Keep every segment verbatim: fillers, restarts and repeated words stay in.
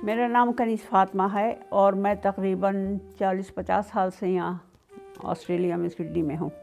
میرا نام کنیز فاطمہ ہے اور میں تقریباً چالیس پچاس سال سے یہاں آسٹریلیا میں سڈنی میں ہوں۔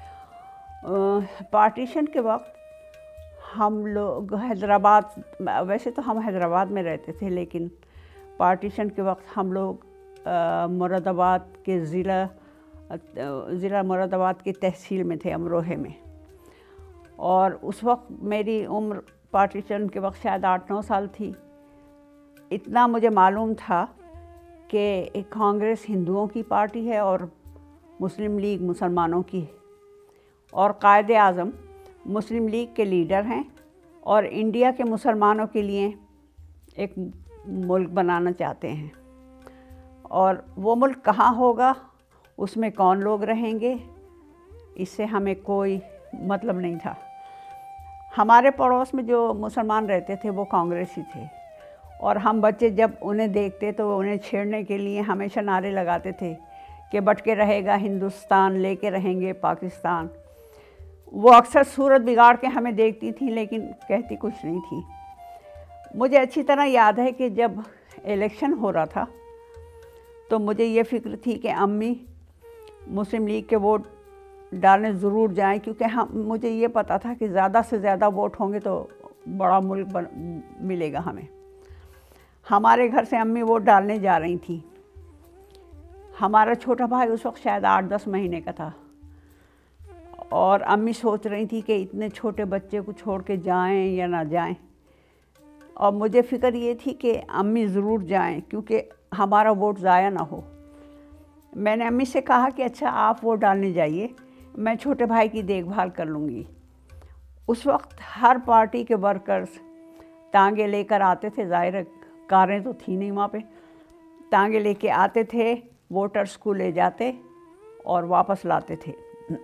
پارٹیشن کے وقت ہم لوگ حیدرآباد، ویسے تو ہم حیدرآباد میں رہتے تھے، لیکن پارٹیشن کے وقت ہم لوگ مراد آباد کے ضلع ضلع مراد آباد کی تحصیل میں تھے، امروہے میں۔ اور اس وقت میری عمر پارٹیشن کے وقت شاید آٹھ نو سال تھی۔ اتنا مجھے معلوم تھا کہ کانگریس ہندوؤں کی پارٹی ہے اور مسلم لیگ مسلمانوں کی ہے، اور قائد اعظم مسلم لیگ کے لیڈر ہیں اور انڈیا کے مسلمانوں کے لیے ایک ملک بنانا چاہتے ہیں، اور وہ ملک کہاں ہوگا، اس میں کون لوگ رہیں گے، اس سے ہمیں کوئی مطلب نہیں تھا۔ ہمارے پڑوس میں جو مسلمان رہتے تھے وہ کانگریسی تھے، اور ہم بچے جب انہیں دیکھتے تو انہیں چھیڑنے کے لیے ہمیشہ نعرے لگاتے تھے کہ بٹ کے رہے گا ہندوستان، لے کے رہیں گے پاکستان۔ وہ اکثر صورت بگاڑ کے ہمیں دیکھتی تھیں لیکن کہتی کچھ نہیں تھی۔ مجھے اچھی طرح یاد ہے کہ جب الیکشن ہو رہا تھا تو مجھے یہ فکر تھی کہ امی مسلم لیگ کے ووٹ ڈالنے ضرور جائیں، کیونکہ ہم مجھے یہ پتہ تھا کہ زیادہ سے زیادہ ووٹ ہوں گے تو بڑا ملک بن ملے گا ہمیں۔ ہمارے گھر سے امی ووٹ ڈالنے جا رہی تھیں۔ ہمارا چھوٹا بھائی اس وقت شاید آٹھ دس مہینے کا تھا، اور امی سوچ رہی تھی کہ اتنے چھوٹے بچے کو چھوڑ کے جائیں یا نہ جائیں، اور مجھے فکر یہ تھی کہ امی ضرور جائیں کیونکہ ہمارا ووٹ ضائع نہ ہو۔ میں نے امی سے کہا کہ اچھا آپ ووٹ ڈالنے جائیے، میں چھوٹے بھائی کی دیکھ بھال کر لوں گی۔ اس وقت ہر پارٹی کے ورکرز ٹانگے لے کر آتے تھے، ظاہر کاریں تو تھی نہیں وہاں پہ، ٹانگے لے کے آتے تھے، ووٹرز کو لے جاتے اور واپس لاتے تھے۔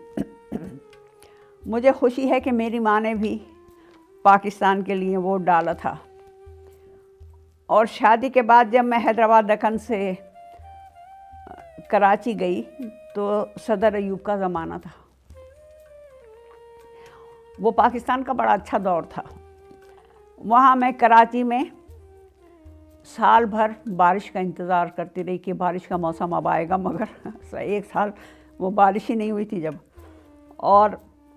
مجھے خوشی ہے کہ میری ماں نے بھی پاکستان کے لیے ووٹ ڈالا تھا، اور شادی کے بعد جب میں حیدرآباد دکن سے کراچی گئی تو صدر ایوب کا زمانہ تھا۔ وہ پاکستان کا بڑا اچھا دور تھا۔ وہاں میں کراچی میں سال بھر بارش کا انتظار کرتی رہی کہ بارش کا موسم اب آئے گا، مگر ایک سال وہ بارش ہی نہیں ہوئی تھی جب، اور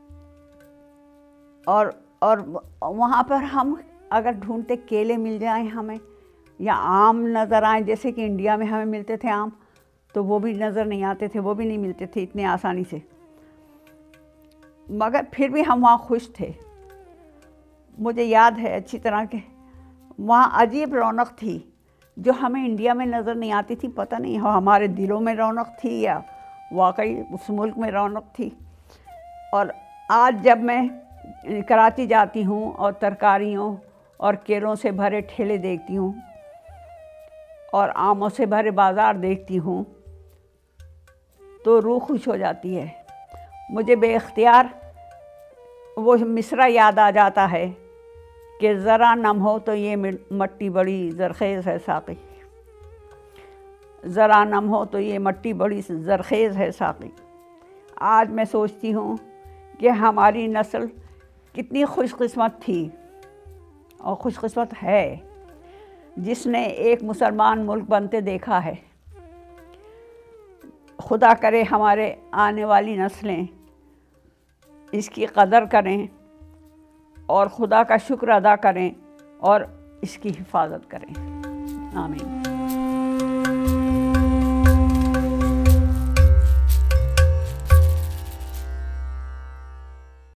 اور اور وہاں پر ہم اگر ڈھونڈتے کیلے مل جائیں ہمیں یا آم نظر آئیں جیسے کہ انڈیا میں ہمیں ملتے تھے آم، تو وہ بھی نظر نہیں آتے تھے، وہ بھی نہیں ملتے تھے اتنے آسانی سے، مگر پھر بھی ہم وہاں خوش تھے۔ مجھے یاد ہے اچھی طرح کہ وہاں عجیب رونق تھی جو ہمیں انڈیا میں نظر نہیں آتی تھی، پتہ نہیں ہمارے دلوں میں رونق تھی یا واقعی اس ملک میں رونق تھی۔ اور آج جب میں کراچی جاتی ہوں اور ترکاریوں اور کیلوں سے بھرے ٹھیلے دیکھتی ہوں اور آموں سے بھرے بازار دیکھتی ہوں تو روح خوش ہو جاتی ہے۔ مجھے بے اختیار وہ مصرع یاد آ جاتا ہے کہ ذرا نم ہو تو یہ مٹی بڑی زرخیز ہے ساقی، ذرا نم ہو تو یہ مٹی بڑی زرخیز ہے ساقی۔ آج میں سوچتی ہوں کہ ہماری نسل کتنی خوش قسمت تھی اور خوش قسمت ہے جس نے ایک مسلمان ملک بنتے دیکھا ہے۔ خدا کرے ہمارے آنے والی نسلیں اس کی قدر کریں اور خدا کا شکر ادا کریں اور اس کی حفاظت کریں۔ آمین۔